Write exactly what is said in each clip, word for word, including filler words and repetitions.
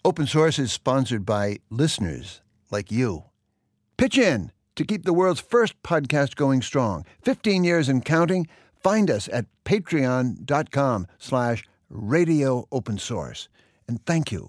Open Source is sponsored by listeners like you. Pitch in to keep the world's first podcast going strong. fifteen years and counting. Find us at patreon.com slash radio open source. And thank you.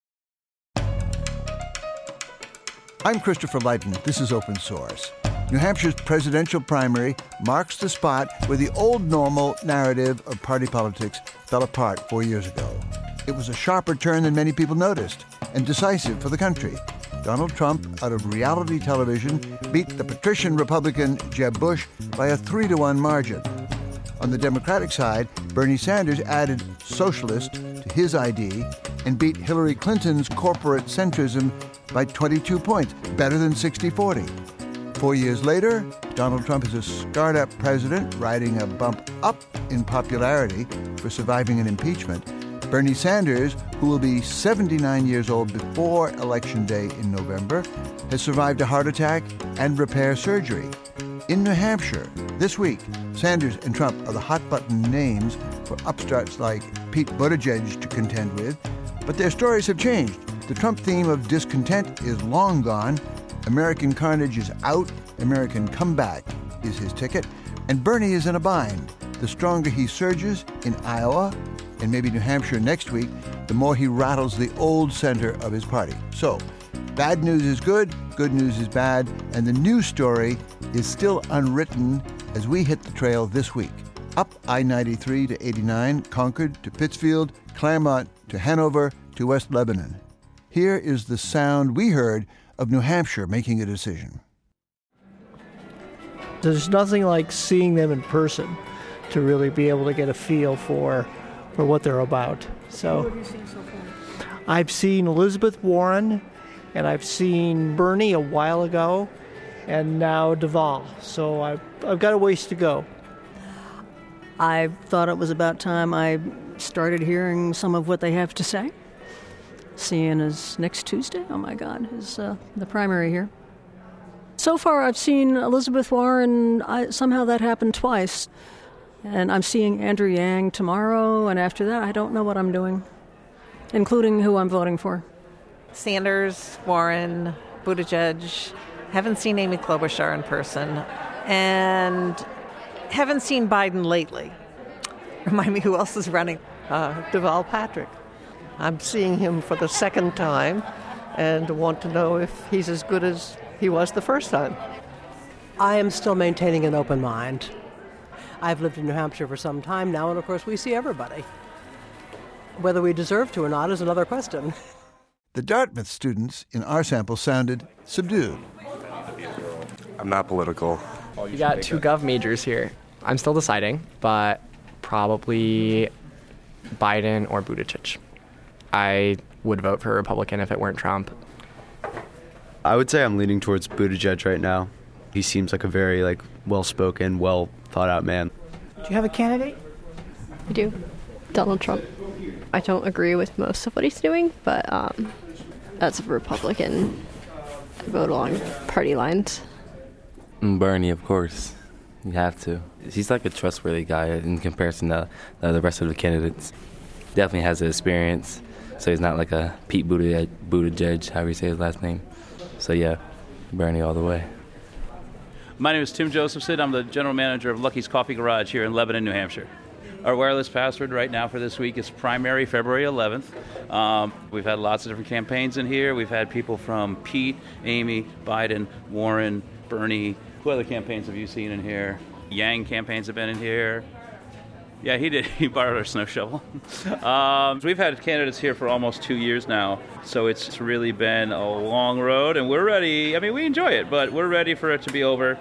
I'm Christopher Lighton. This is Open Source. New Hampshire's presidential primary marks the spot where the old normal narrative of party politics fell apart four years ago. It was a sharper turn than many people noticed, and decisive for the country. Donald Trump, out of reality television, beat the patrician Republican Jeb Bush by a three to one margin. On the Democratic side, Bernie Sanders added socialist to his I D and beat Hillary Clinton's corporate centrism by twenty-two points, better than sixty forty. Four years later, Donald Trump is a scarred-up president riding a bump up in popularity for surviving an impeachment. Bernie Sanders, who will be seventy-nine years old before Election Day in November, has survived a heart attack and repair surgery. In New Hampshire, this week, Sanders and Trump are the hot-button names for upstarts like Pete Buttigieg to contend with, but their stories have changed. The Trump theme of discontent is long gone. American carnage is out. American comeback is his ticket. And Bernie is in a bind. The stronger he surges in Iowa and maybe New Hampshire next week, the more he rattles the old center of his party. So, bad news is good, good news is bad, and the news story is still unwritten as we hit the trail this week. Up I ninety-three to eighty-nine, Concord to Pittsfield, Claremont to Hanover to West Lebanon. Here is the sound we heard of New Hampshire making a decision. There's nothing like seeing them in person to really be able to get a feel for for what they're about. So, who have you seen so far? I've seen Elizabeth Warren, and I've seen Bernie a while ago, and now Deval. So I've, I've got a ways to go. I thought it was about time I started hearing some of what they have to say. Seeing as next Tuesday, oh my God, is uh, the primary here. So far I've seen Elizabeth Warren, I, somehow that happened twice. And I'm seeing Andrew Yang tomorrow, and after that I don't know what I'm doing, including who I'm voting for. Sanders, Warren, Buttigieg. Haven't seen Amy Klobuchar in person. And haven't seen Biden lately. Remind me who else is running. Uh, Deval Patrick. I'm seeing him for the second time and want to know if he's as good as he was the first time. I am still maintaining an open mind. I've lived in New Hampshire for some time now, and of course we see everybody. Whether we deserve to or not is another question. The Dartmouth students in our sample sounded subdued. I'm not political. You got two gov majors here. I'm still deciding, but probably Biden or Buttigieg. I would vote for a Republican if it weren't Trump. I would say I'm leaning towards Buttigieg right now. He seems like a very like well-spoken, well-thought-out man. Do you have a candidate? I do. Donald Trump. I don't agree with most of what he's doing, but um, as a Republican, I vote along party lines. Bernie, of course. You have to. He's like a trustworthy guy in comparison to uh, the rest of the candidates. Definitely has the experience, so he's not like a Pete Buttigieg, Buttigieg, however you say his last name. So yeah, Bernie all the way. My name is Tim Josephson. I'm the general manager of Lucky's Coffee Garage here in Lebanon, New Hampshire. Our wireless password right now for this week is primary February eleventh. Um, we've had lots of different campaigns in here. We've had people from Pete, Amy, Biden, Warren, Bernie. What other campaigns have you seen in here? Yang campaigns have been in here. Yeah, he did. He borrowed our snow shovel. um, we've had candidates here for almost two years now, so it's really been a long road, and we're ready. I mean, we enjoy it, but we're ready for it to be over.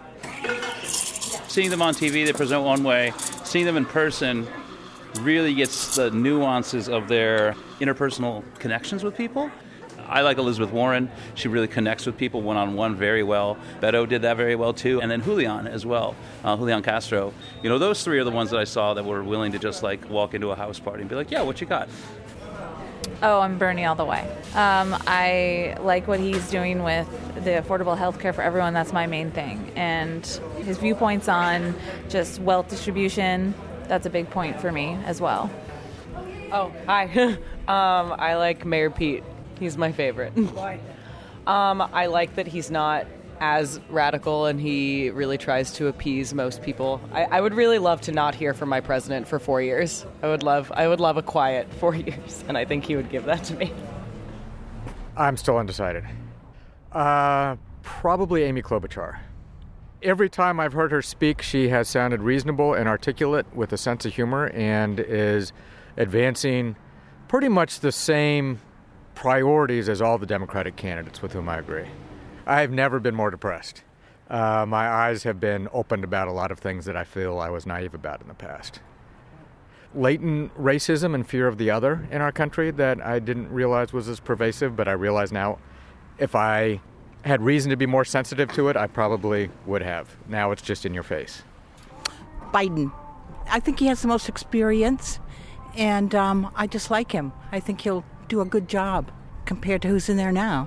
Seeing them on T V, they present one way. Seeing them in person really gets the nuances of their interpersonal connections with people. I like Elizabeth Warren. She really connects with people one-on-one very well. Beto did that very well, too. And then Julian as well, uh, Julian Castro. You know, those three are the ones that I saw that were willing to just, like, walk into a house party and be like, yeah, what you got? Oh, I'm Bernie all the way. Um, I like what he's doing with the affordable health care for everyone. That's my main thing. And his viewpoints on just wealth distribution, that's a big point for me as well. Oh, hi. Um, I like Mayor Pete. He's my favorite. Why? Um, I like that he's not as radical and he really tries to appease most people. I, I would really love to not hear from my president for four years. I would love I would love a quiet four years, and I think he would give that to me. I'm still undecided. Uh, probably Amy Klobuchar. Every time I've heard her speak, she has sounded reasonable and articulate with a sense of humor and is advancing pretty much the same priorities as all the Democratic candidates with whom I agree. I have never been more depressed. Uh, my eyes have been opened about a lot of things that I feel I was naive about in the past. Latent racism and fear of the other in our country that I didn't realize was as pervasive, but I realize now if I had reason to be more sensitive to it, I probably would have. Now it's just in your face. Biden. I think he has the most experience, and um, I just like him. I think he'll do a good job compared to who's in there now.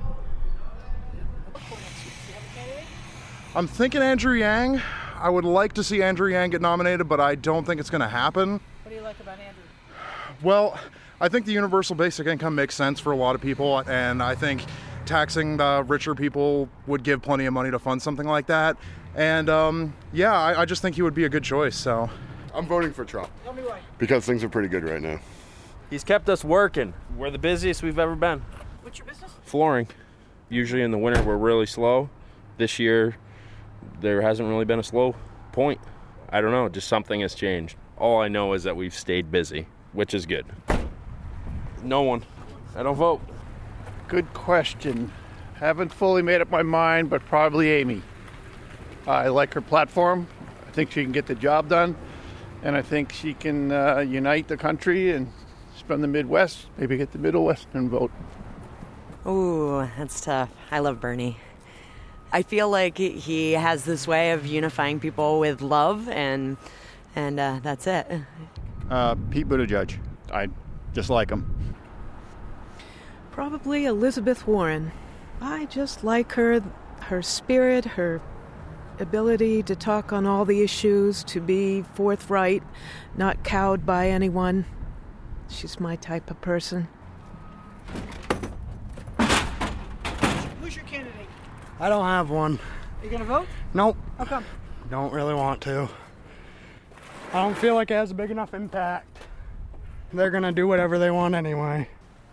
I'm thinking Andrew Yang. I would like to see Andrew Yang get nominated, but I don't think it's going to happen. What do you like about Andrew? Well, I think the universal basic income makes sense for a lot of people, and I think taxing the richer people would give plenty of money to fund something like that. And um, yeah, I, I just think he would be a good choice. So I'm voting for Trump. Tell me why. Because things are pretty good right now. He's kept us working. We're the busiest we've ever been. What's your business? Flooring. Usually in the winter we're really slow. This year there hasn't really been a slow point. I don't know, just something has changed. All I know is that we've stayed busy, which is good. No one. I don't vote. Good question. Haven't fully made up my mind, but probably Amy. I like her platform. I think she can get the job done, and I think she can uh, unite the country and from the Midwest, maybe get the Middle Western vote. Ooh, that's tough. I love Bernie. I feel like he has this way of unifying people with love, and and uh, that's it. Uh, Pete Buttigieg. I just like him. Probably Elizabeth Warren. I just like her, her spirit, her ability to talk on all the issues, to be forthright, not cowed by anyone. She's my type of person. Who's your candidate? I don't have one. Are you going to vote? Nope. How come? Don't really want to. I don't feel like it has a big enough impact. They're going to do whatever they want anyway.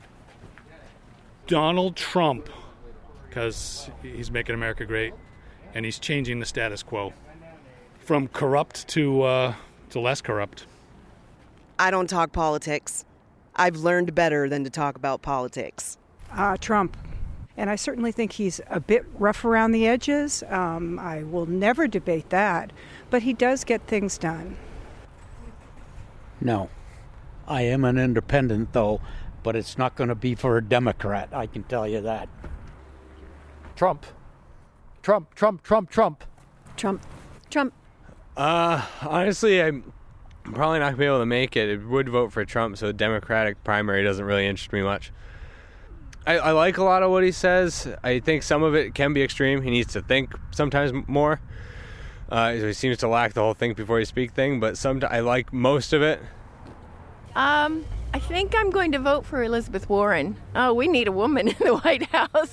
Donald Trump, because he's making America great, and he's changing the status quo from corrupt to uh, to less corrupt. I don't talk politics. I've learned better than to talk about politics. Uh, Trump. And I certainly think he's a bit rough around the edges. Um, I will never debate that. But he does get things done. No. I am an independent, though, but it's not going to be for a Democrat, I can tell you that. Trump. Trump, Trump, Trump, Trump. Trump. Trump. Uh, honestly, I'm probably not going to be able to make it. I would vote for Trump, so the Democratic primary doesn't really interest me much. I, I like a lot of what he says. I think some of it can be extreme. He needs to think sometimes more. Uh, he seems to lack the whole think before you speak thing, but some, I like most of it. Um, I think I'm going to vote for Elizabeth Warren. Oh, we need a woman in the White House.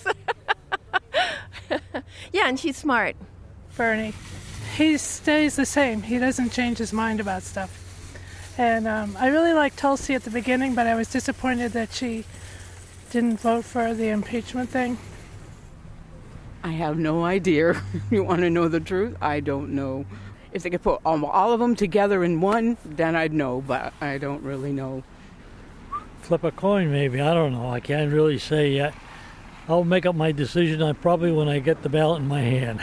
Yeah, and she's smart. Bernie. He stays the same. He doesn't change his mind about stuff. And um, I really liked Tulsi at the beginning, but I was disappointed that she didn't vote for the impeachment thing. I have no idea. You want to know the truth? I don't know. If they could put all of them together in one, then I'd know, but I don't really know. Flip a coin, maybe. I don't know. I can't really say yet. I'll make up my decision I probably when I get the ballot in my hand.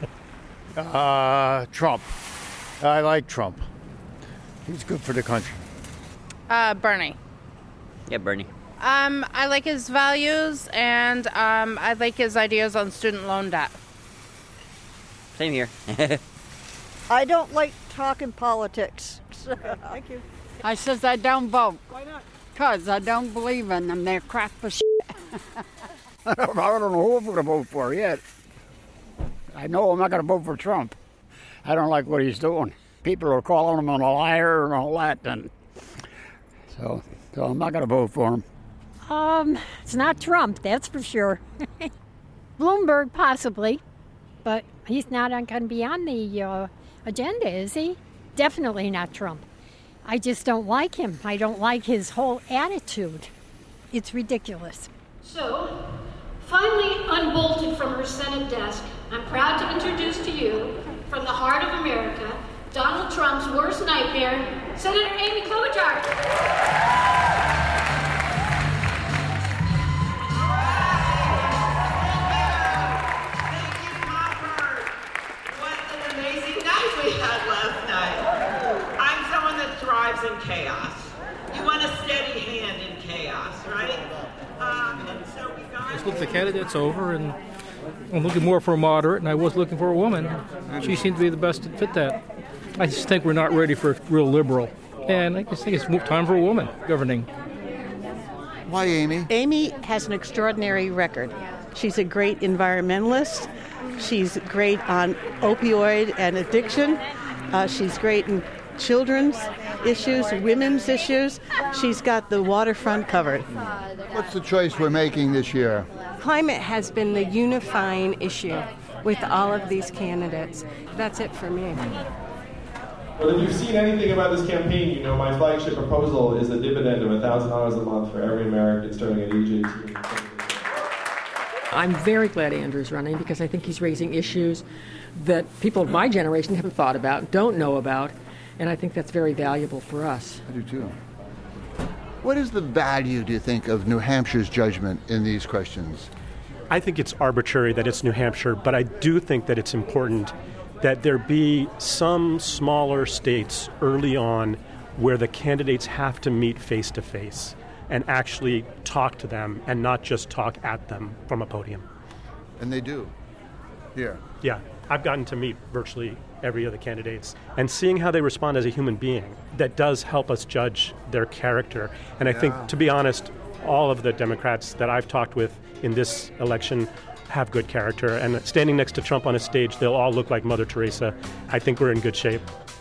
Uh, Trump. I like Trump. He's good for the country. Uh, Bernie. Yeah, Bernie. Um, I like his values, and um, I like his ideas on student loan debt. Same here. I don't like talking politics. Thank you. I says I don't vote. Why not? Because I don't believe in them. They're crap for shit. I don't know who I'm going to vote for yet. I know I'm not going to vote for Trump. I don't like what he's doing. People are calling him a liar and all that, and so, so I'm not going to vote for him. Um, it's not Trump, that's for sure. Bloomberg, possibly, but he's not going to be on the uh, agenda, is he? Definitely not Trump. I just don't like him. I don't like his whole attitude. It's ridiculous. So, finally unbolted from her Senate desk, I'm proud to introduce to you, from the heart of America, Donald Trump's worst nightmare, Senator Amy Klobuchar. In chaos. You want a steady hand in chaos, right? Um, and so we got Let's look the candidates over, and I'm looking more for a moderate, and I was looking for a woman. She seemed to be the best to fit that. I just think we're not ready for a real liberal, and I just think it's time for a woman governing. Why, Amy? Amy has an extraordinary record. She's a great environmentalist. She's great on opioid and addiction. Uh, she's great in children's issues, women's issues. She's got the waterfront covered. What's the choice we're making this year? Climate has been the unifying issue with all of these candidates. That's it for me. Well, if you've seen anything about this campaign, you know my flagship proposal is a dividend of one thousand dollars a month for every American starting at age eighteen. I'm very glad Andrew's running because I think he's raising issues that people of my generation haven't thought about, don't know about, and I think that's very valuable for us. I do too. What is the value, do you think, of New Hampshire's judgment in these questions? I think it's arbitrary that it's New Hampshire, but I do think that it's important that there be some smaller states early on where the candidates have to meet face to face and actually talk to them and not just talk at them from a podium. And they do here. Yeah, I've gotten to meet virtually every of the candidates, and seeing how they respond as a human being, that does help us judge their character. And I yeah. think, to be honest, all of the Democrats that I've talked with in this election have good character, and standing next to Trump on a stage, they'll all look like Mother Teresa. I think we're in good shape.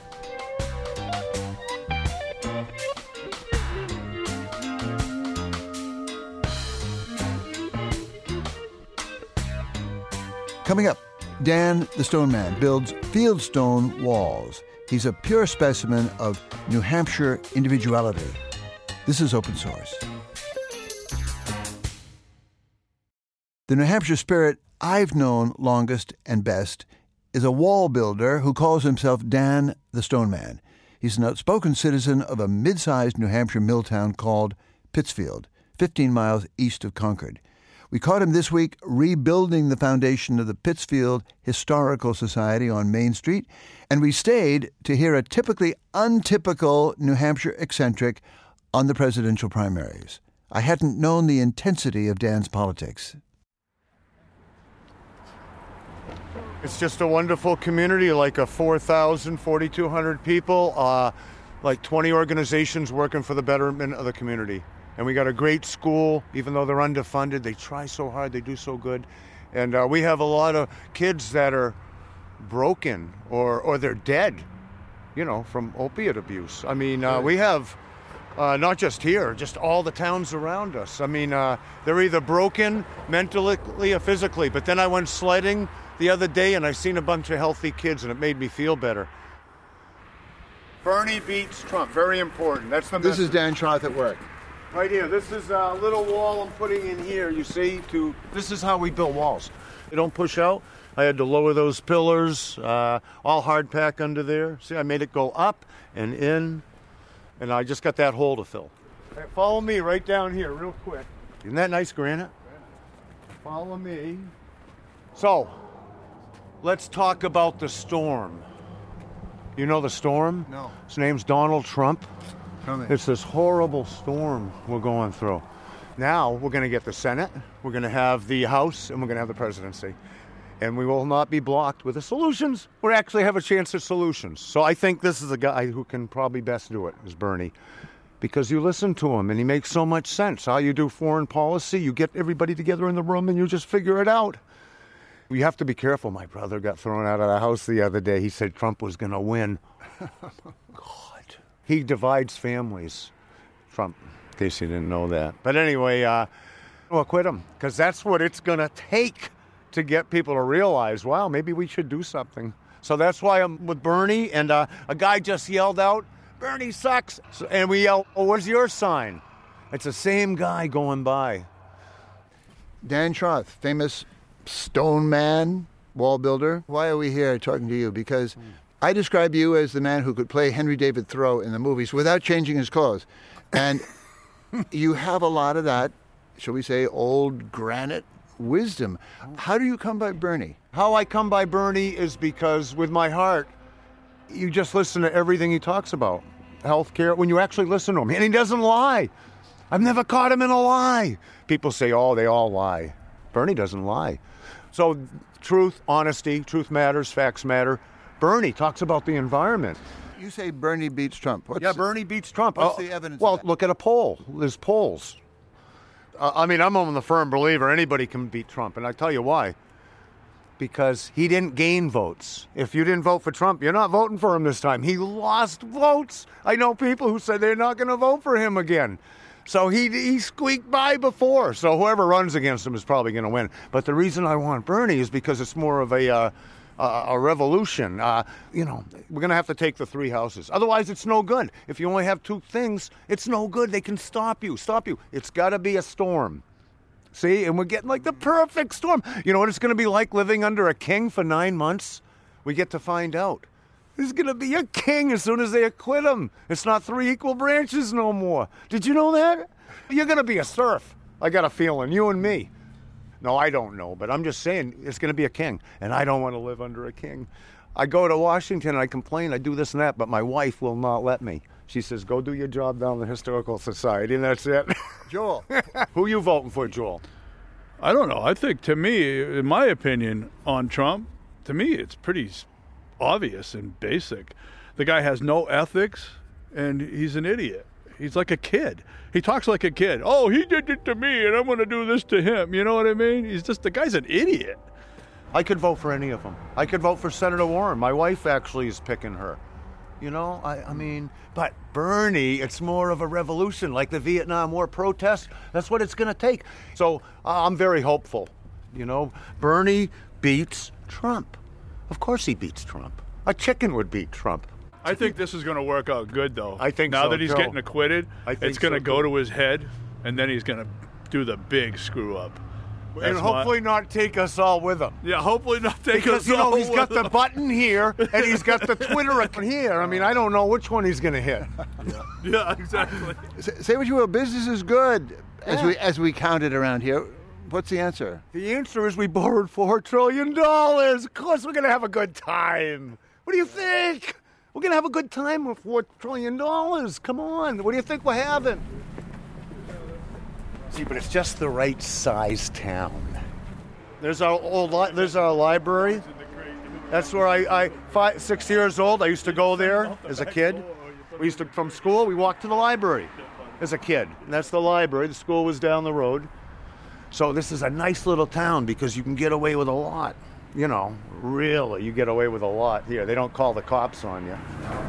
Coming up, Dan the Stone Man builds fieldstone walls. He's a pure specimen of New Hampshire individuality. This is Open Source. The New Hampshire spirit I've known longest and best is a wall builder who calls himself Dan the Stone Man. He's an outspoken citizen of a mid-sized New Hampshire mill town called Pittsfield, fifteen miles east of Concord. We caught him this week rebuilding the foundation of the Pittsfield Historical Society on Main Street, and we stayed to hear a typically untypical New Hampshire eccentric on the presidential primaries. I hadn't known the intensity of Dan's politics. It's just a wonderful community, like a four thousand, forty-two hundred people, uh, like twenty organizations working for the betterment of the community. And we got a great school, even though they're underfunded. They try so hard, they do so good. And uh, we have a lot of kids that are broken or, or they're dead, you know, from opiate abuse. I mean, uh, we have, uh, not just here, just all the towns around us. I mean, uh, they're either broken mentally or physically. But then I went sledding the other day and I seen a bunch of healthy kids and it made me feel better. Bernie beats Trump, very important. That's the This message. is Dan Troth at work. Right here, this is a little wall I'm putting in here, you see, to, this is how we build walls. They don't push out. I had to lower those pillars, uh, all hard pack under there. See, I made it go up and in, and I just got that hole to fill. Right, follow me right down here real quick. Isn't that nice granite? Follow me. So, let's talk about the storm. You know the storm? No. His name's Donald Trump. Tell me. It's this horrible storm we're going through. Now we're going to get the Senate, we're going to have the House, and we're going to have the presidency. And we will not be blocked with the solutions. We actually have a chance at solutions. So I think this is a guy who can probably best do it, is Bernie. Because you listen to him, and he makes so much sense. How you do foreign policy, you get everybody together in the room, and you just figure it out. You have to be careful. My brother got thrown out of the house the other day. He said Trump was going to win. God. He divides families, Trump. case you didn't know that. But anyway, uh, we'll quit him, because that's what it's going to take to get people to realize, wow, maybe we should do something. So that's why I'm with Bernie, and uh, a guy just yelled out, Bernie sucks. So, and we yell, oh, where's your sign? It's the same guy going by. Dan Troth, famous stone man, wall builder. Why are we here talking to you? Because I describe you as the man who could play Henry David Thoreau in the movies without changing his clothes. And you have a lot of that, shall we say, old granite wisdom. How do you come by Bernie? How I come by Bernie is because with my heart, you just listen to everything he talks about. Healthcare, when you actually listen to him. And he doesn't lie. I've never caught him in a lie. People say, oh, they all lie. Bernie doesn't lie. So truth, honesty, truth matters, facts matter. Bernie talks about the environment. You say Bernie beats Trump. What's yeah, the, Bernie beats Trump. What's oh, the evidence? Well, of that? Look at a poll. There's polls. Uh, I mean, I'm on the firm believer anybody can beat Trump, and I tell you why. Because he didn't gain votes. If you didn't vote for Trump, you're not voting for him this time. He lost votes. I know people who said they're not going to vote for him again. So he he squeaked by before. So whoever runs against him is probably going to win. But the reason I want Bernie is because it's more of a uh, a, a revolution. Uh, you know, we're going to have to take the three houses. Otherwise, it's no good. If you only have two things, it's no good. They can stop you. Stop you. It's got to be a storm. See, and we're getting like the perfect storm. You know what it's going to be like living under a king for nine months? We get to find out. He's going to be a king as soon as they acquit him. It's not three equal branches no more. Did you know that? You're going to be a serf. I got a feeling, you and me. No, I don't know, but I'm just saying it's going to be a king, and I don't want to live under a king. I go to Washington, and I complain, I do this and that, but my wife will not let me. She says, go do your job down the Historical Society, and that's it. Joel. Who you voting for, Joel? I don't know. I think, to me, in my opinion on Trump, to me, it's pretty obvious and basic. The guy has no ethics, and he's an idiot. He's like a kid. He talks like a kid. Oh, he did it to me, and I'm going to do this to him. You know what I mean? He's just, the guy's an idiot. I could vote for any of them. I could vote for Senator Warren. My wife actually is picking her. You know, I, I mean, but Bernie, it's more of a revolution, like the Vietnam War protest. That's what it's going to take. So uh, I'm very hopeful. You know, Bernie beats Trump. Of course he beats Trump. A chicken would beat Trump. I think this is going to work out good, though. I think now so, that he's Joe. getting acquitted, I think it's going to so, go too. to his head, and then he's going to do the big screw up. And That's hopefully my... not take us all with him. Yeah, hopefully not take because, us you know, all he's with got him. the button here, and he's got the Twitter account here. I mean, I don't know which one he's going to hit. Yeah, yeah exactly. Say what you will, business is good, as Yeah. we as we count it around here. What's the answer? The answer is we borrowed four trillion dollars. Of course we're going to have a good time. What do you think? We're going to have a good time with four trillion dollars. Come on. What do you think we're having? See, but it's just the right size town. There's our old li- there's our library. That's where I, I five, six years old, I used to go there as a kid. We used to, from school, we walked to the library as a kid. And that's the library. The school was down the road. So this is a nice little town because you can get away with a lot. You know, really, you get away with a lot here. They don't call the cops on you.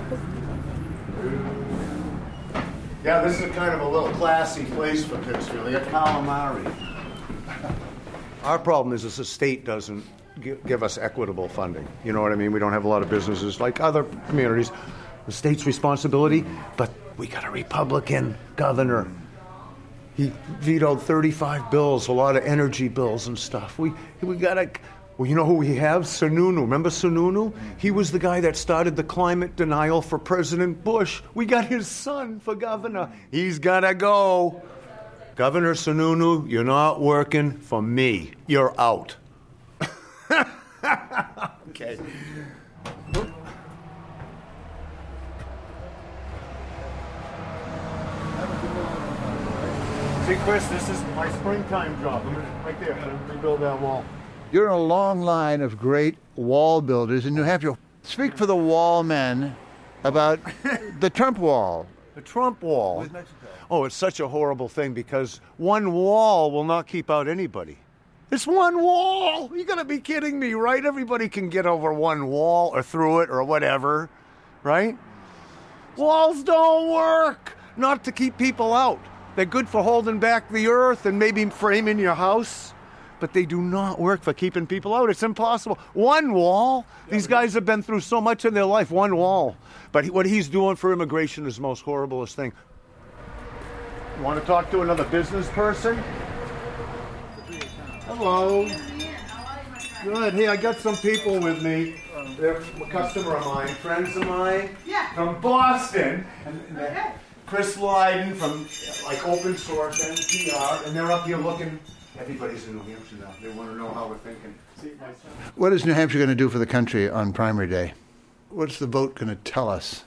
Yeah, this is kind of a little classy place for Pittsfield. They got calamari. Our problem is, is the state doesn't give, give us equitable funding. You know what I mean? We don't have a lot of businesses like other communities. The state's responsibility, but we got a Republican governor. He vetoed thirty-five bills, a lot of energy bills and stuff. We we got to... Well, you know who we have? Sununu. Remember Sununu? He was the guy that started the climate denial for President Bush. We got his son for governor. He's got to go. Governor Sununu, you're not working for me. You're out. Okay. See, Chris, this is my springtime job. I'm gonna, right there, I'm going to rebuild that wall. You're in a long line of great wall builders in New Hampshire. Speak for the wall men about the Trump wall. The Trump wall. Oh, it's such a horrible thing because one wall will not keep out anybody. It's one wall. You got to be kidding me, right? Everybody can get over one wall or through it or whatever, right? Walls don't work. Not to keep people out. They're good for holding back the earth and maybe framing your house, but they do not work for keeping people out. It's impossible. One wall. These guys have been through so much in their life. One wall. But what he's doing for immigration is the most horriblest thing. You want to talk to another business person? Hello. Good. Hey, I got some people with me. They're a customer of mine, friends of mine. Yeah. From Boston. And, and okay. Chris Lydon from like Open Source, N P R, and they're up here looking. Everybody's in New Hampshire now. They want to know how we're thinking. What is New Hampshire going to do for the country on primary day? What's the vote going to tell us?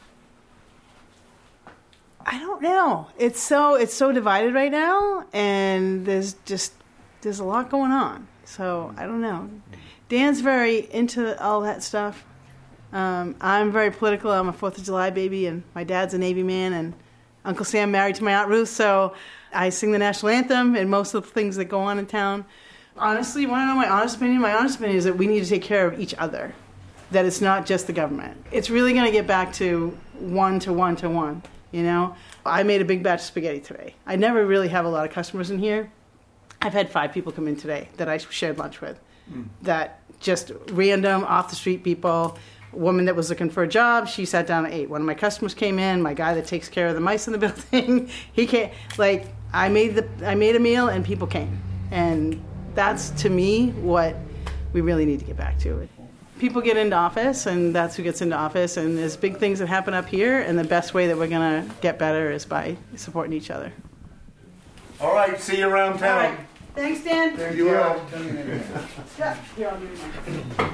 I don't know. It's so it's so divided right now, and there's just there's a lot going on. So I don't know. Dan's very into all that stuff. Um, I'm very political. I'm a Fourth of July baby, and my dad's a Navy man, and Uncle Sam married to my Aunt Ruth, so I sing the national anthem and most of the things that go on in town. Honestly, you want to know my honest opinion? My honest opinion is that we need to take care of each other, that it's not just the government. It's really going to get back to one to one to one, you know? I made a big batch of spaghetti today. I never really have a lot of customers in here. I've had five people come in today that I shared lunch with, mm. that just random, off-the-street people. A woman that was looking for a job, she sat down and ate. One of my customers came in, my guy that takes care of the mice in the building, he came. Like, I made the I made a meal and people came. And that's, to me, what we really need to get back to. People get into office, and that's who gets into office, and there's big things that happen up here, and the best way that we're going to get better is by supporting each other. All right, see you around town. All right. Thanks, Dan. Thank you. Yeah, here, I'll give you mine.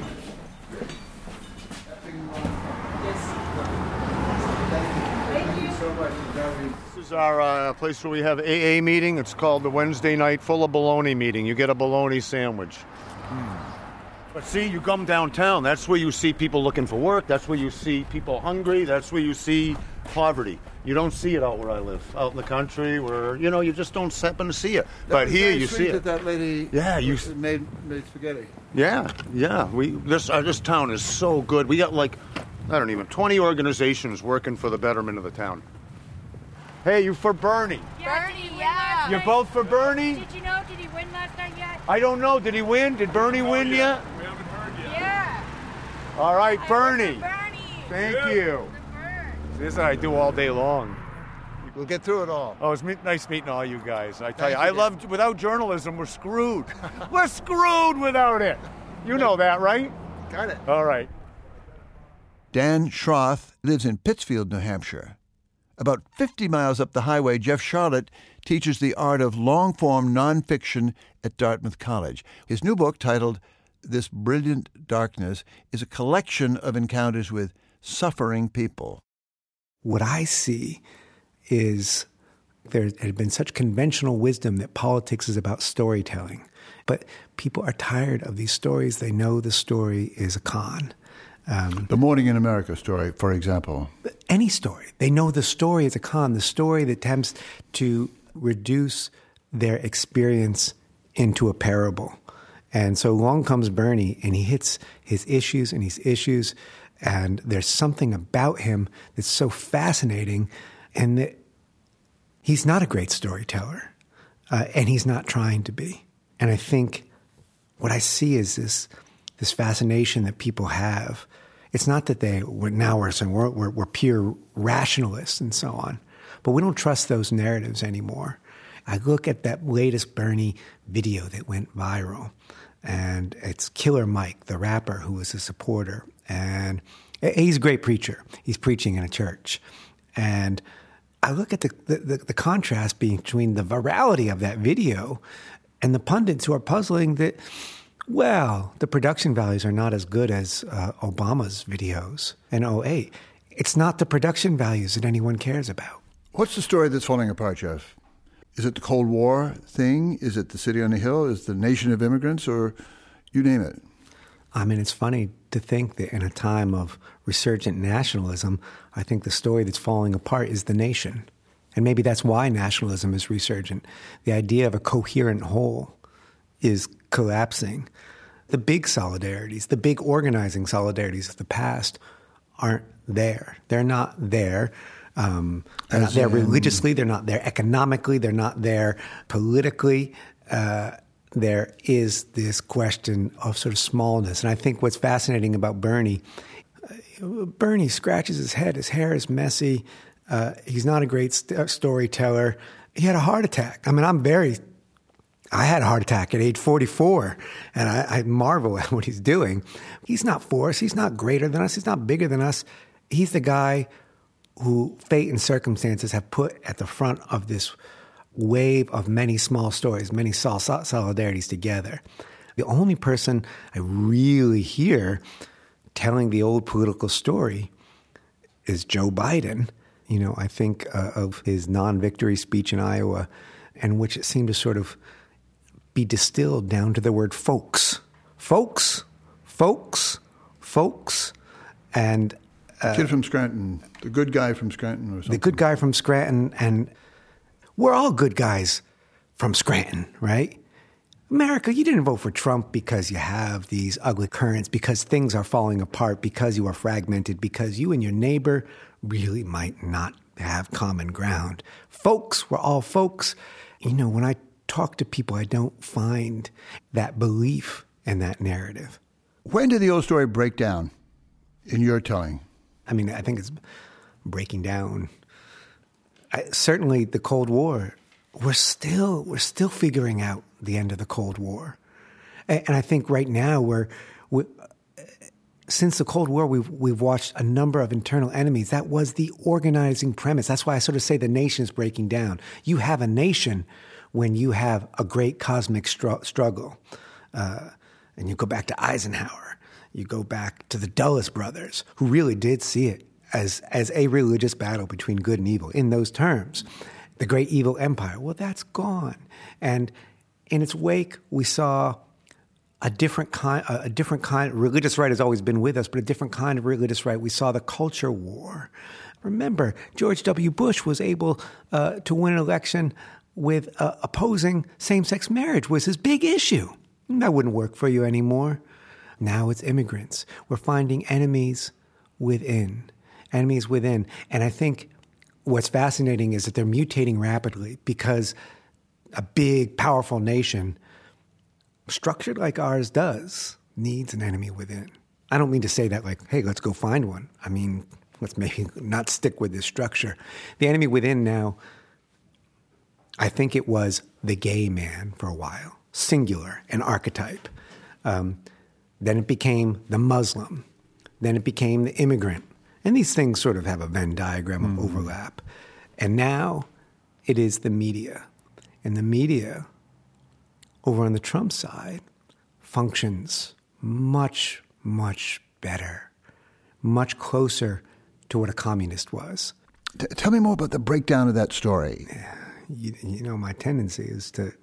This is our uh, place where we have A A meeting. It's called the Wednesday night full of bologna meeting. You get a bologna sandwich. Mm. But see, you come downtown, that's where you see people looking for work. That's where you see people hungry. That's where you see poverty. You don't see it out where I live, out in the country, where, you know, you just don't happen to see it. That but was here very you sweet see it. That that lady yeah, you made made spaghetti. Yeah, yeah. We this uh, this town is so good. We got like, I don't even, twenty organizations working for the betterment of the town. Hey, you for Bernie? Yeah, Bernie, yeah. You're both for Bernie? Did you know, did he win last night yet? I don't know. Did he win? Did Bernie win yet? We haven't heard yet. Yeah. All right, Bernie. Bernie. Thank yeah. you. This is what I do all day long. We'll get through it all. Oh, it's meet, nice meeting all you guys. I tell Thank you, you, I Dan. love, without journalism, we're screwed. We're screwed without it. You know that, right? Got it. All right. Dan Schroth lives in Pittsfield, New Hampshire. About fifty miles up the highway, Jeff Charlotte teaches the art of long-form nonfiction at Dartmouth College. His new book, titled This Brilliant Darkness, is a collection of encounters with suffering people. What I see is there had been such conventional wisdom that politics is about storytelling. But people are tired of these stories. They know the story is a con. Um, the Morning in America story, for example. Any story. They know the story is a con, the story that attempts to reduce their experience into a parable. And so along comes Bernie, and he hits his issues and his issues, and there's something about him that's so fascinating, and that he's not a great storyteller, uh, and he's not trying to be. And I think what I see is this this fascination that people have. It's not that they we're now we're saying we're, we're, we're pure rationalists and so on, but we don't trust those narratives anymore. I look at that latest Bernie video that went viral, and it's Killer Mike, the rapper who was a supporter, and he's a great preacher. He's preaching in a church, and I look at the the, the contrast between the virality of that video and the pundits who are puzzling that, well, the production values are not as good as uh, Obama's videos in oh eight. It's not the production values that anyone cares about. What's the story that's falling apart, Jeff? Is it the Cold War thing? Is it the City on the Hill? Is it the nation of immigrants? Or you name it. I mean, it's funny to think that in a time of resurgent nationalism, I think the story that's falling apart is the nation. And maybe that's why nationalism is resurgent. The idea of a coherent whole is collapsing. The big solidarities, the big organizing solidarities of the past aren't there. They're not there. Um, they're not As there in- religiously. They're not there economically. They're not there politically. Uh, there is this question of sort of smallness. And I think what's fascinating about Bernie, uh, Bernie scratches his head. His hair is messy. Uh, he's not a great st- storyteller. He had a heart attack. I mean, I'm very, I had a heart attack at age forty-four, and I, I marvel at what he's doing. He's not for us. He's not greater than us. He's not bigger than us. He's the guy who fate and circumstances have put at the front of this wave of many small stories, many sol- solidarities together. The only person I really hear telling the old political story is Joe Biden. You know, I think uh, of his non-victory speech in Iowa, in which it seemed to sort of be distilled down to the word folks. Folks, folks, folks. And uh, Kid from Scranton, the good guy from Scranton or something. the good guy from Scranton, and we're all good guys from Scranton, right? America, you didn't vote for Trump because you have these ugly currents, because things are falling apart, because you are fragmented, because you and your neighbor really might not have common ground. Folks, we're all folks. You know, when I talk to people, I don't find that belief in that narrative. When did the old story break down in your telling? I mean, I think it's breaking down. I, certainly the Cold War, we're still we're still figuring out the end of the Cold War. And, and I think right now we're, we, since the Cold War, we've we've watched a number of internal enemies. That was the organizing premise. That's why I sort of say the nation is breaking down. You have a nation when you have a great cosmic str- struggle. Uh, and you go back to Eisenhower. You go back to the Dulles brothers, who really did see it as, as a religious battle between good and evil in those terms. The great evil empire, well, that's gone. And in its wake, we saw a different kind, a different kind, religious right has always been with us, but a different kind of religious right. We saw the culture war. Remember, George W. Bush was able uh, to win an election with uh, opposing same-sex marriage was his big issue. That wouldn't work for you anymore. Now it's immigrants. We're finding enemies within, enemies within. And I think what's fascinating is that they're mutating rapidly because a big, powerful nation, structured like ours does, needs an enemy within. I don't mean to say that like, hey, let's go find one. I mean, let's maybe not stick with this structure. The enemy within now, I think it was the gay man for a while, singular, an archetype. Um, then it became the Muslim. Then it became the immigrant. And these things sort of have a Venn diagram of mm. overlap. And now it is the media. And the media, over on the Trump side, functions much, much better, much closer to what a communist was. T- tell me more about the breakdown of that story. You, you know, my tendency is to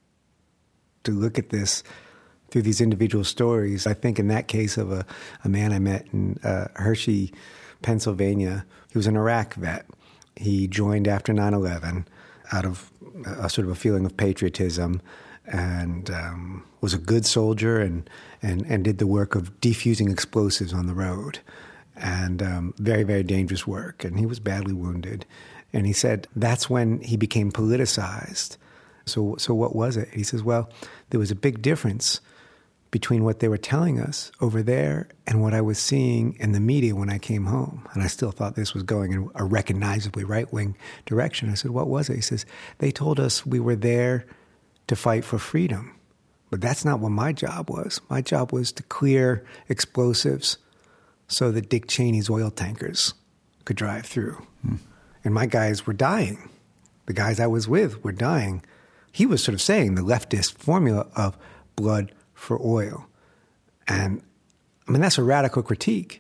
to look at this through these individual stories. I think in that case of a, a man I met in uh, Hershey, Pennsylvania, he was an Iraq vet. He joined after nine eleven out of a, a sort of a feeling of patriotism, and um, was a good soldier and, and, and did the work of defusing explosives on the road. And um, very, very dangerous work. And he was badly wounded. And he said that's when he became politicized. So, so what was it? He says, well, there was a big difference between what they were telling us over there and what I was seeing in the media when I came home. And I still thought this was going in a recognizably right-wing direction. I said, what was it? He says, they told us we were there to fight for freedom. But that's not what my job was. My job was to clear explosives so that Dick Cheney's oil tankers could drive through. Hmm. And my guys were dying. The guys I was with were dying. He was sort of saying the leftist formula of blood for oil. And, I mean, that's a radical critique.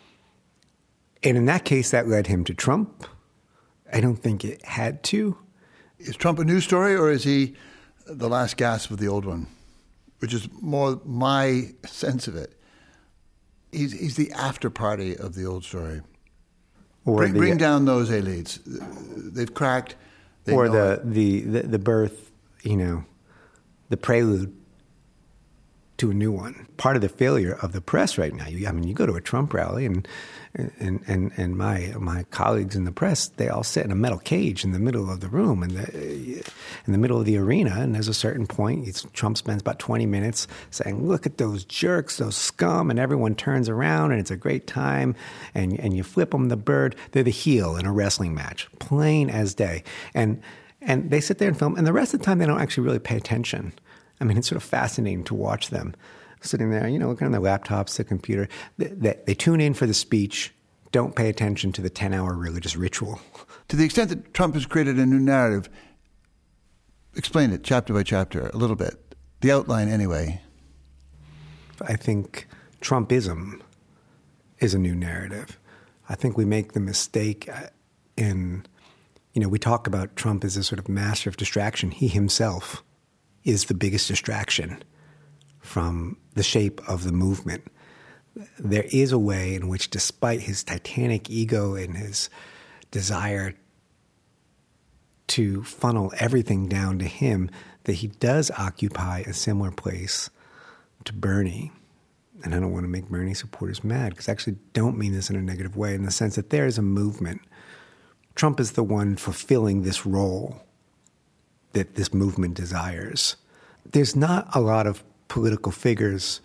And in that case, that led him to Trump. I don't think it had to. Is Trump a new story, or is he the last gasp of the old one? Which is more my sense of it. He's, he's the after party of the old story. Or bring, the, bring down those elites. They've cracked. They or know the, it. the, the, the birth, you know, the prelude to a new one. Part of the failure of the press right now, you, I mean, you go to a Trump rally and and and, and my my colleagues in the press, they all sit in a metal cage in the middle of the room, in the, in the middle of the arena, and there's a certain point, it's, Trump spends about twenty minutes saying, look at those jerks, those scum, and everyone turns around, and it's a great time, and, and you flip them the bird. They're the heel in a wrestling match, plain as day. And And they sit there and film, and the rest of the time they don't actually really pay attention. I mean, it's sort of fascinating to watch them sitting there, you know, looking on their laptops, their computer. They, they, they tune in for the speech, don't pay attention to the ten-hour religious ritual. To the extent that Trump has created a new narrative, explain it chapter by chapter a little bit. The outline, anyway. I think Trumpism is a new narrative. I think we make the mistake in... You know, we talk about Trump as a sort of master of distraction. He himself is the biggest distraction from the shape of the movement. There is a way in which, despite his titanic ego and his desire to funnel everything down to him, that he does occupy a similar place to Bernie. And I don't want to make Bernie supporters mad, because I actually don't mean this in a negative way, in the sense that there is a movement. Trump is the one fulfilling this role that this movement desires. There's not a lot of political figures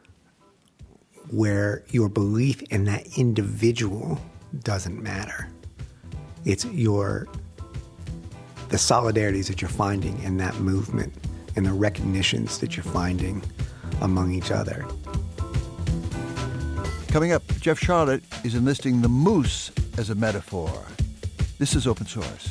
where your belief in that individual doesn't matter. It's your the solidarities that you're finding in that movement and the recognitions that you're finding among each other. Coming up, Jeff Sharlet is enlisting the moose as a metaphor. This is Open Source.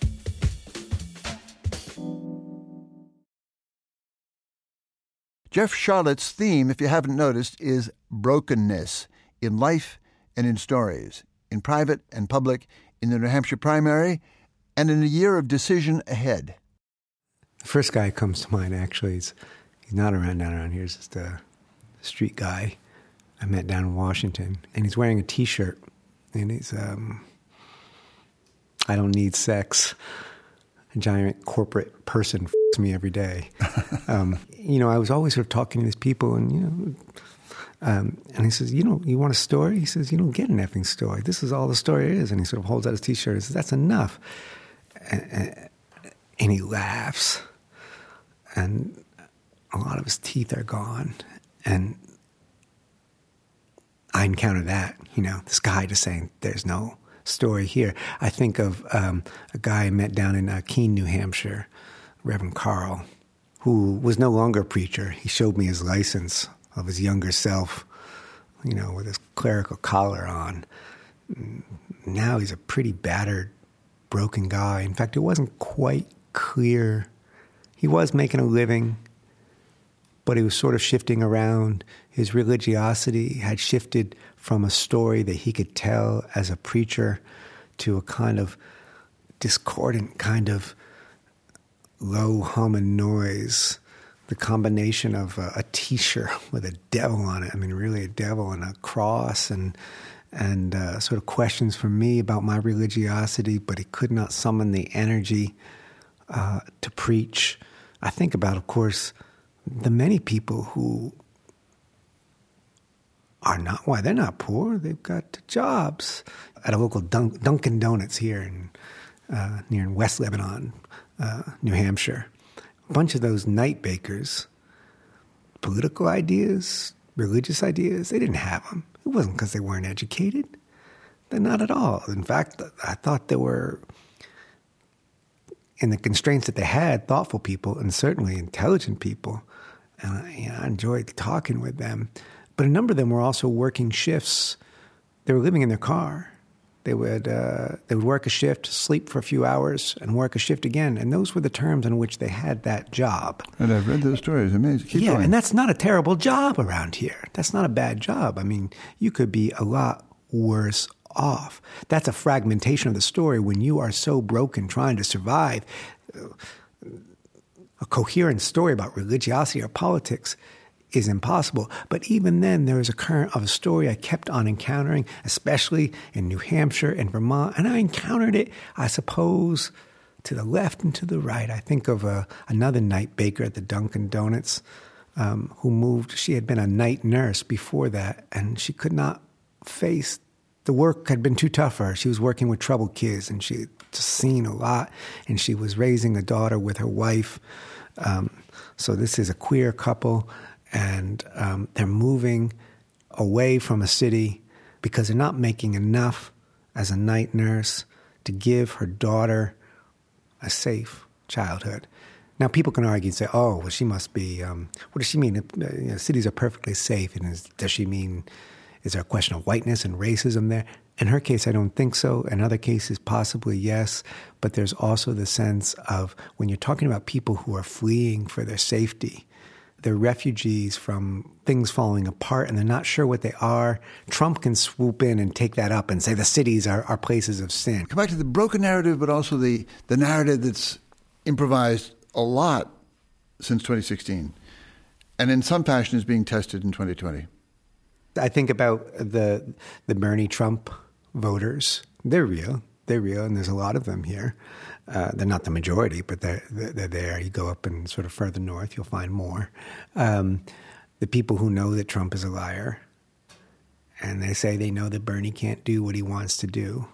Jeff Sharlet's theme, if you haven't noticed, is brokenness in life and in stories, in private and public, in the New Hampshire primary, and in a year of decision ahead. The first guy who comes to mind, actually, is he's not around down around here. He's just a street guy I met down in Washington, and he's wearing a T-shirt, and he's um. I don't need sex. A giant corporate person f***s me every day. um, you know, I was always sort of talking to these people, and, you know, um, and he says, you know, you want a story? He says, you don't get an effing story. This is all the story is. And he sort of holds out his T-shirt and says, that's enough. And, and, and he laughs. And a lot of his teeth are gone. And I encounter that, you know, this guy just saying, there's no story here. I think of um, a guy I met down in uh, Keene, New Hampshire, Reverend Carl, who was no longer a preacher. He showed me his license of his younger self, you know, with his clerical collar on. Now he's a pretty battered, broken guy. In fact, it wasn't quite clear. He was making a living, but he was sort of shifting around. His religiosity had shifted from a story that he could tell as a preacher to a kind of discordant kind of low hum and noise, the combination of a, a T-shirt with a devil on it. I mean, really a devil and a cross, and and uh, sort of questions from me about my religiosity, but he could not summon the energy uh, to preach. I think about, of course, the many people who are not, why, they're not poor. They've got jobs at a local Dun- Dunkin' Donuts here in uh, near in West Lebanon, uh, New Hampshire. A bunch of those night bakers, political ideas, religious ideas, they didn't have them. It wasn't because they weren't educated. They're not at all. In fact, I thought they were, in the constraints that they had, thoughtful people and certainly intelligent people. And I, you know, I enjoyed talking with them. But a number of them were also working shifts. They were living in their car. They would uh, they would work a shift, sleep for a few hours, and work a shift again. And those were the terms in which they had that job. And I've read those stories. Amazing. Keep yeah, going. And that's not a terrible job around here. That's not a bad job. I mean, you could be a lot worse off. That's a fragmentation of the story when you are so broken trying to survive. A coherent story about religiosity or politics is impossible. But even then, there was a current of a story I kept on encountering, especially in New Hampshire and Vermont. And I encountered it, I suppose, to the left and to the right. I think of a, another night baker at the Dunkin' Donuts, um, who moved. She had been a night nurse before that, and she could not face, the work had been too tough for her. She was working with troubled kids, and she had just seen a lot, and she was raising a daughter with her wife. Um, so this is a queer couple, and um, they're moving away from a city because they're not making enough as a night nurse to give her daughter a safe childhood. Now, people can argue and say, oh, well, she must be, um, what does she mean? Uh, you know, cities are perfectly safe. And is, does she mean, is there a question of whiteness and racism there? In her case, I don't think so. In other cases, possibly yes. But there's also the sense of when you're talking about people who are fleeing for their safety, they're refugees from things falling apart and they're not sure what they are. Trump can swoop in and take that up and say the cities are, are places of sin. Come back to the broken narrative, but also the, the narrative that's improvised a lot since twenty sixteen, and in some fashion is being tested in twenty twenty. I think about the the Bernie Trump voters. They're real. They're real, and there's a lot of them here. Uh, they're not the majority, but they're, they're there. You go up and sort of further north, you'll find more. Um, the people who know that Trump is a liar, and they say they know that Bernie can't do what he wants to do,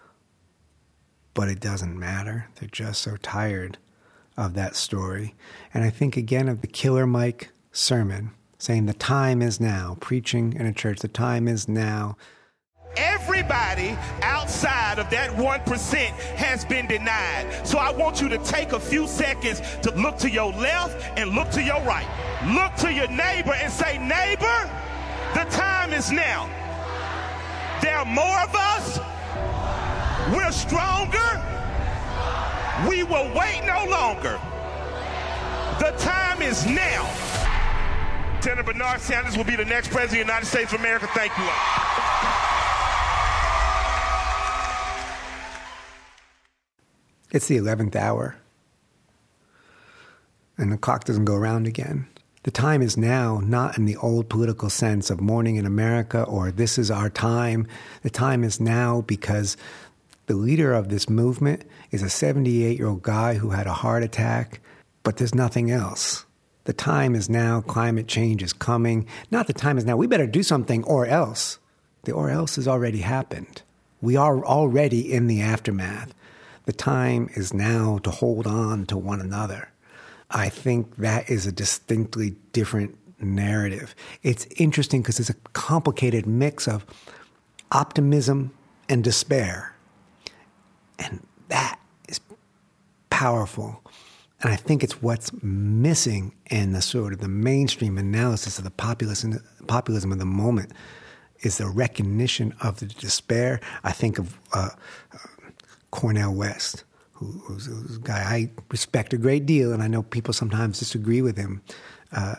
but it doesn't matter. They're just so tired of that story. And I think, again, of the Killer Mike sermon, saying the time is now, preaching in a church, the time is now. Everybody outside of that one percent has been denied. So I want you to take a few seconds to look to your left and look to your right. Look to your neighbor and say, neighbor, the time is now. There are more of us. We're stronger. We will wait no longer. The time is now. Senator Bernard Sanders will be the next president of the United States of America. Thank you all. It's the eleventh hour, and the clock doesn't go around again. The time is now, not in the old political sense of morning in America or this is our time. The time is now because the leader of this movement is a seventy-eight-year-old guy who had a heart attack, but there's nothing else. The time is now. Climate change is coming. Not the time is now. We better do something or else. The or else has already happened. We are already in the aftermath. The time is now to hold on to one another. I think that is a distinctly different narrative. It's interesting because it's a complicated mix of optimism and despair. And that is powerful. And I think it's what's missing in the sort of the mainstream analysis of the populism, populism of the moment is the recognition of the despair. I think of uh, Cornel West, who, who's, who's a guy I respect a great deal, and I know people sometimes disagree with him. Uh,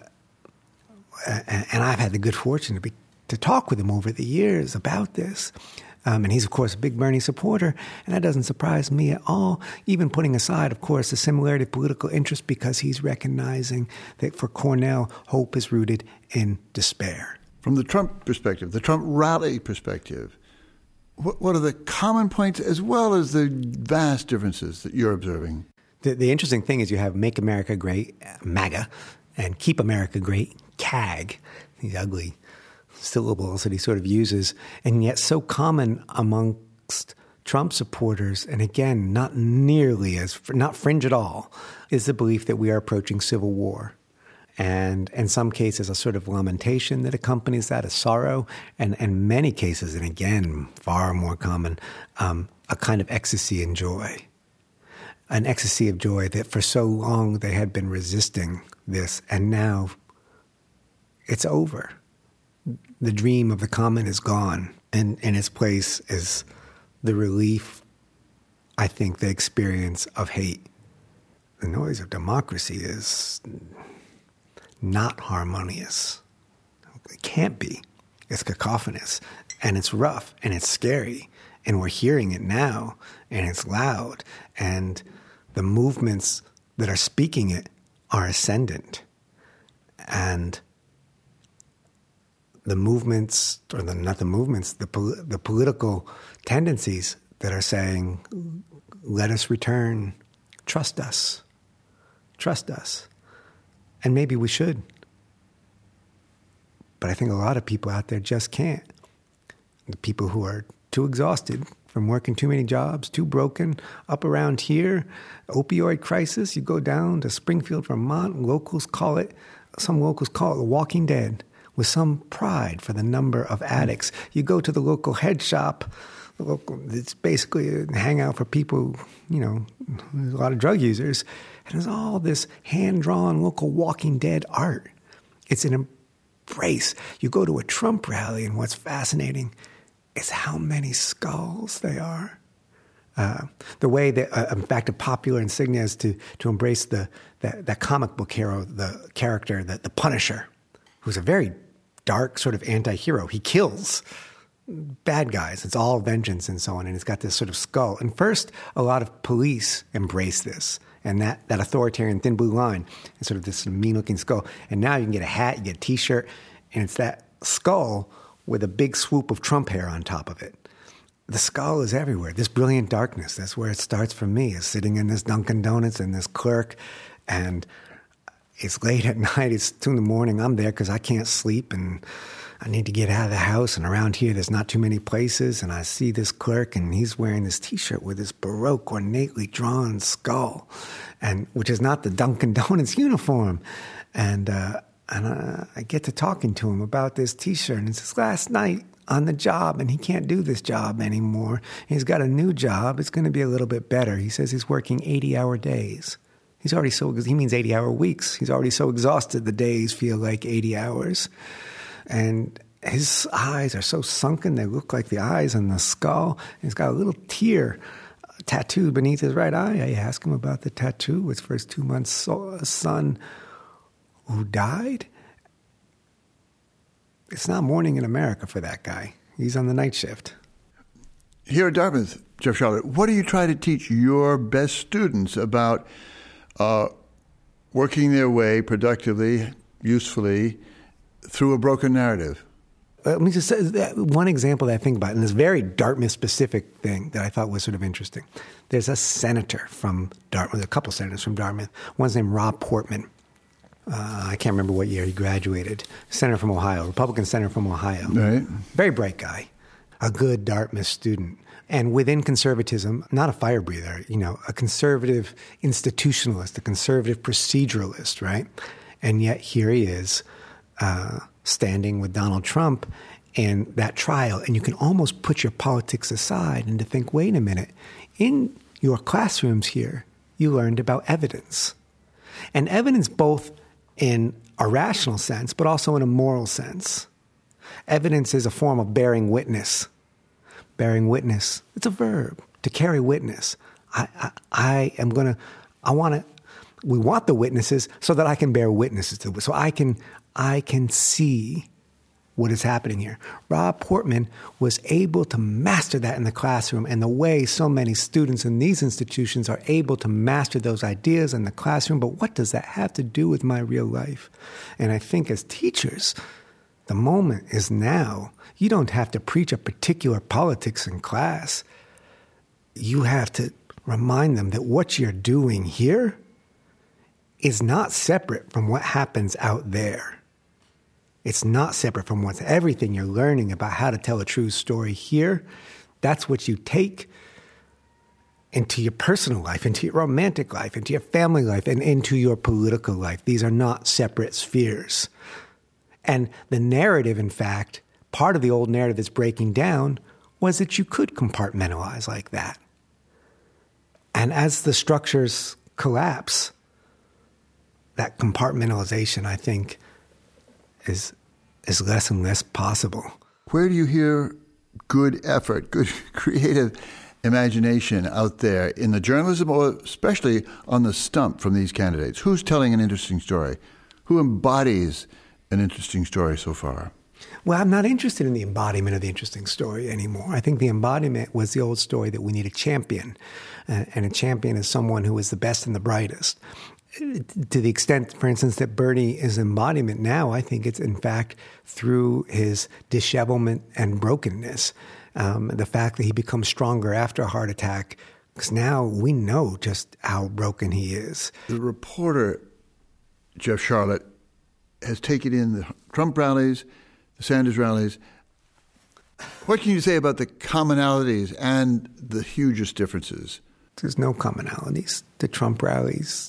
and, and I've had the good fortune to be to talk with him over the years about this. Um, and he's, of course, a big Bernie supporter, and that doesn't surprise me at all, even putting aside, of course, the similarity of political interest, because he's recognizing that for Cornel, hope is rooted in despair. From the Trump perspective, the Trump rally perspective, what, what are the common points as well as the vast differences that you're observing? The, the interesting thing is you have Make America Great, MAGA, and Keep America Great, C A G, these ugly syllables that he sort of uses, and yet so common amongst Trump supporters, and again, not nearly as, not fringe at all, is the belief that we are approaching civil war. And in some cases, a sort of lamentation that accompanies that, a sorrow, and in many cases, and again, far more common, um, a kind of ecstasy and joy. An ecstasy of joy that for so long they had been resisting this, and now it's over. The dream of the common is gone, and in its place is the relief, I think, the experience of hate. The noise of democracy is not harmonious. It can't be. It's cacophonous, and it's rough, and it's scary, and we're hearing it now, and it's loud, and the movements that are speaking it are ascendant. And the movements, or the, not the movements, the, pol- the political tendencies that are saying, let us return, trust us, trust us. And maybe we should. But I think a lot of people out there just can't. The people who are too exhausted from working too many jobs, too broken, up around here, opioid crisis, you go down to Springfield, Vermont, locals call it, some locals call it the Walking Dead, with some pride for the number of addicts. You go to the local head shop, the local, it's basically a hangout for people, you know, there's a lot of drug users, and there's all this hand-drawn local Walking Dead art. It's an embrace. You go to a Trump rally, and what's fascinating is how many skulls they are. Uh, the way that, uh, in fact, a popular insignia is to to embrace the that, that comic book hero, the character, the, the Punisher, who's a very dark sort of anti-hero. He kills bad guys. It's all vengeance and so on, and he's got this sort of skull. And first, a lot of police embrace this, and that, that authoritarian thin blue line is sort of this mean-looking skull. And now you can get a hat, you get a T-shirt, and it's that skull with a big swoop of Trump hair on top of it. The skull is everywhere. This brilliant darkness, that's where it starts for me, is sitting in this Dunkin' Donuts and this clerk, and it's late at night, it's two in the morning, I'm there because I can't sleep, and I need to get out of the house, and around here there's not too many places, and I see this clerk, and he's wearing this T-shirt with this Baroque, ornately drawn skull, and which is not the Dunkin' Donuts uniform. And uh, and uh, I get to talking to him about this T-shirt, and it's his last night on the job, and he can't do this job anymore. He's got a new job. It's going to be a little bit better. He says he's working eighty-hour days. He's already so, he means eighty-hour weeks. He's already so exhausted the days feel like eighty hours. And his eyes are so sunken, they look like the eyes in the skull. He's got a little tear tattooed beneath his right eye. I ask him about the tattoo. It's for his two-month son who died. It's not morning in America for that guy. He's on the night shift. Here at Dartmouth, Jeff Sharlet, what do you try to teach your best students about uh, working their way productively, usefully, through a broken narrative? Let me just say one example that I think about, and this very Dartmouth-specific thing that I thought was sort of interesting. There's a senator from Dartmouth, a couple senators from Dartmouth. One's named Rob Portman. Uh, I can't remember what year he graduated. Senator from Ohio, Republican senator from Ohio. Right. Very bright guy, a good Dartmouth student. And within conservatism, not a fire breather, you know, a conservative institutionalist, a conservative proceduralist, right? And yet here he is, uh, standing with Donald Trump in that trial. And you can almost put your politics aside and to think, wait a minute, in your classrooms here, you learned about evidence. And evidence both in a rational sense, but also in a moral sense. Evidence is a form of bearing witness. Bearing witness, it's a verb, to carry witness. I, I, I am going to, I want to, we want the witnesses so that I can bear witnesses to it. So I can, I can see what is happening here. Rob Portman was able to master that in the classroom, and the way so many students in these institutions are able to master those ideas in the classroom. But what does that have to do with my real life? And I think as teachers, the moment is now. You don't have to preach a particular politics in class. You have to remind them that what you're doing here is not separate from what happens out there. It's not separate from what's everything you're learning about how to tell a true story here. That's what you take into your personal life, into your romantic life, into your family life, and into your political life. These are not separate spheres. And the narrative, in fact, part of the old narrative that's breaking down was that you could compartmentalize like that. And as the structures collapse, that compartmentalization, I think, is is less and less possible. Where do you hear good effort, good creative imagination out there in the journalism, or especially on the stump from these candidates? Who's telling an interesting story? Who embodies an interesting story so far? Well, I'm not interested in the embodiment of the interesting story anymore. I think the embodiment was the old story that we need a champion. Uh, and a champion is someone who is the best and the brightest. To the extent, for instance, that Bernie is embodiment now, I think it's in fact through his dishevelment and brokenness. Um, the fact that he becomes stronger after a heart attack, because now we know just how broken he is. The reporter, Jeff Sharlet, has taken in the Trump rallies the Sanders rallies. What can you say about the commonalities and the hugest differences? There's no commonalities. The Trump rallies,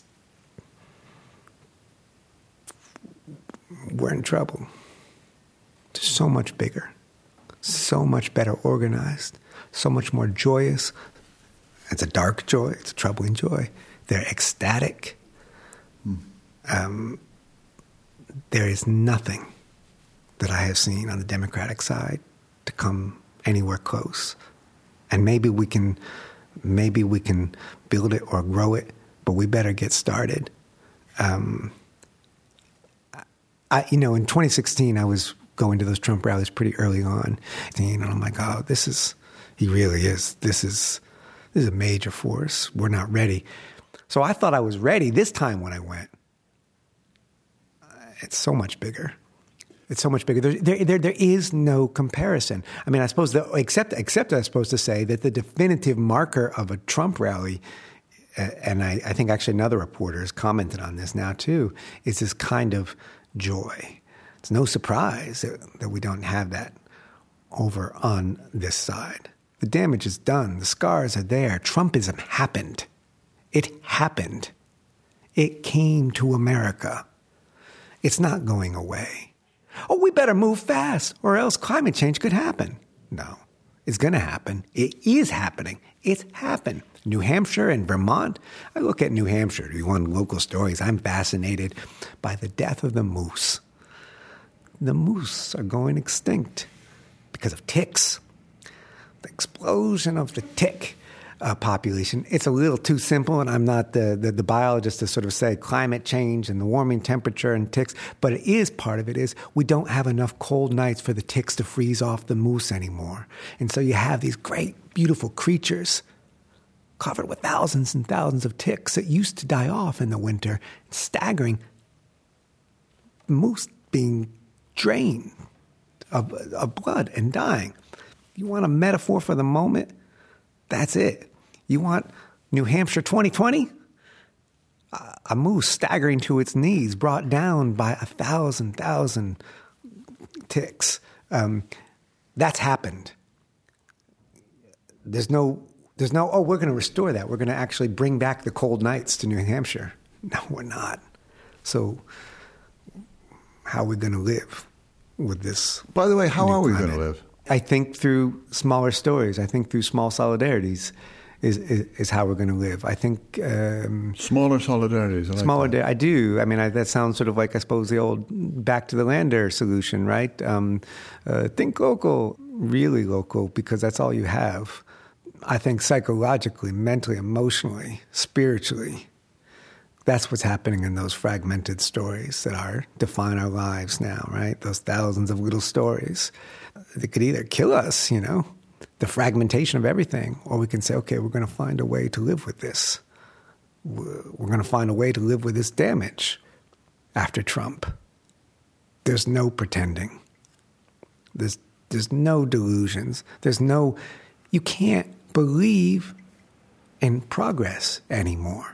we're in trouble. They're so much bigger, so much better organized, so much more joyous. It's a dark joy. It's a troubling joy. They're ecstatic. Hmm. Um, there is nothing that I have seen on the Democratic side to come anywhere close. And maybe we can, maybe we can build it or grow it, but we better get started. Um, I, you know, in twenty sixteen, I was going to those Trump rallies pretty early on, and I'm like, oh, this is, he really is, this is, this is a major force. We're not ready. So I thought I was ready this time when I went. It's so much bigger. It's so much bigger. There, there, there, there is no comparison. I mean, I suppose, the, except, except I'm supposed to say that the definitive marker of a Trump rally, uh, and I, I think actually another reporter has commented on this now too, is this kind of joy. It's no surprise that, that we don't have that over on this side. The damage is done. The scars are there. Trumpism happened. It happened. It came to America. It's not going away. Oh, we better move fast or else climate change could happen. No, it's going to happen. It is happening. It's happened. New Hampshire and Vermont. I look at New Hampshire, you want local stories. I'm fascinated by the death of the moose. The moose are going extinct because of ticks. The explosion of the tick uh, population. It's a little too simple, and I'm not the, the, the biologist to sort of say climate change and the warming temperature and ticks, but it is part of it is we don't have enough cold nights for the ticks to freeze off the moose anymore. And so you have these great, beautiful creatures covered with thousands and thousands of ticks that used to die off in the winter. It's staggering. Moose being drained of, of blood and dying. You want a metaphor for the moment? That's it. You want New Hampshire twenty twenty? Uh, a moose staggering to its knees, brought down by a thousand, thousand ticks. Um, that's happened. There's no, there's no, oh, we're going to restore that. We're going to actually bring back the cold nights to New Hampshire. No, we're not. So how are we going to live with this? By the way, how are we climate? going to live? I think through smaller stories. I think through small solidarities is is, is how we're going to live. I think um, smaller solidarities. I like smaller. that. I do. I mean, I, that sounds sort of like I suppose the old back to the lander solution, right? Um, uh, think local, really local, because that's all you have. I think psychologically, mentally, emotionally, spiritually. That's what's happening in those fragmented stories that are define our lives now, right? Those thousands of little stories. They could either kill us, you know, the fragmentation of everything, or we can say, okay, we're going to find a way to live with this. We're going to find a way to live with this damage after Trump. There's no pretending. There's, there's no delusions. There's no, you can't believe in progress anymore.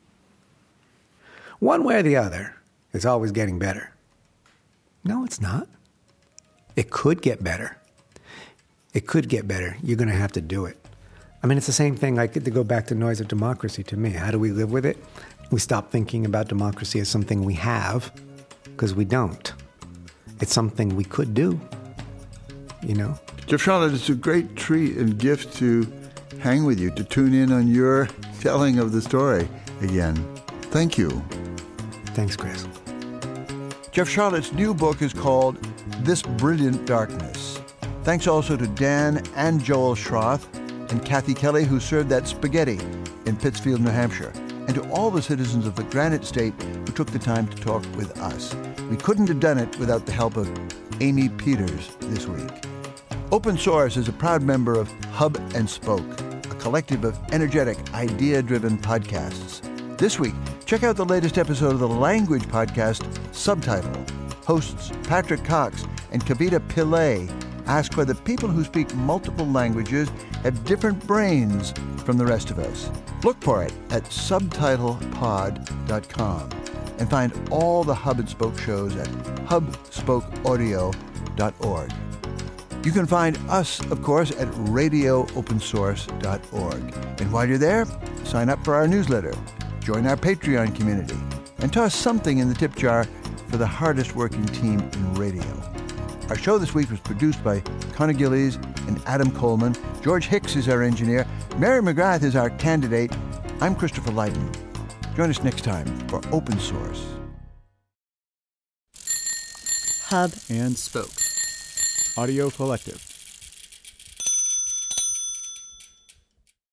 One way or the other, it's always getting better. No, it's not. It could get better. It could get better. You're going to have to do it. I mean, it's the same thing, like to go back to Noise of Democracy to me. How do we live with it? We stop thinking about democracy as something we have, because we don't. It's something we could do, you know? Jeff Sharlet, it's a great treat and gift to hang with you, to tune in on your telling of the story again. Thank you. Thanks, Chris. Jeff Sharlet's new book is called This Brilliant Darkness. Thanks also to Dan and Joel Schroth and Kathy Kelly, who served that spaghetti in Pittsfield, New Hampshire, and to all the citizens of the Granite State who took the time to talk with us. We couldn't have done it without the help of Amy Peters this week. Open Source is a proud member of Hub and Spoke, a collective of energetic, idea-driven podcasts. This week, check out the latest episode of the language podcast, Subtitle. Hosts Patrick Cox and Kavita Pillay ask whether people who speak multiple languages have different brains from the rest of us. Look for it at subtitle pod dot com and find all the Hub and Spoke shows at hub spoke audio dot org. You can find us, of course, at radio open source dot org. And while you're there, sign up for our newsletter, join our Patreon community, and toss something in the tip jar for the hardest working team in radio. Our show this week was produced by Connor Gillies and Adam Coleman. George Hicks is our engineer. Mary McGrath is our candidate. I'm Christopher Lydon. Join us next time for Open Source. Hub and Spoke Audio Collective.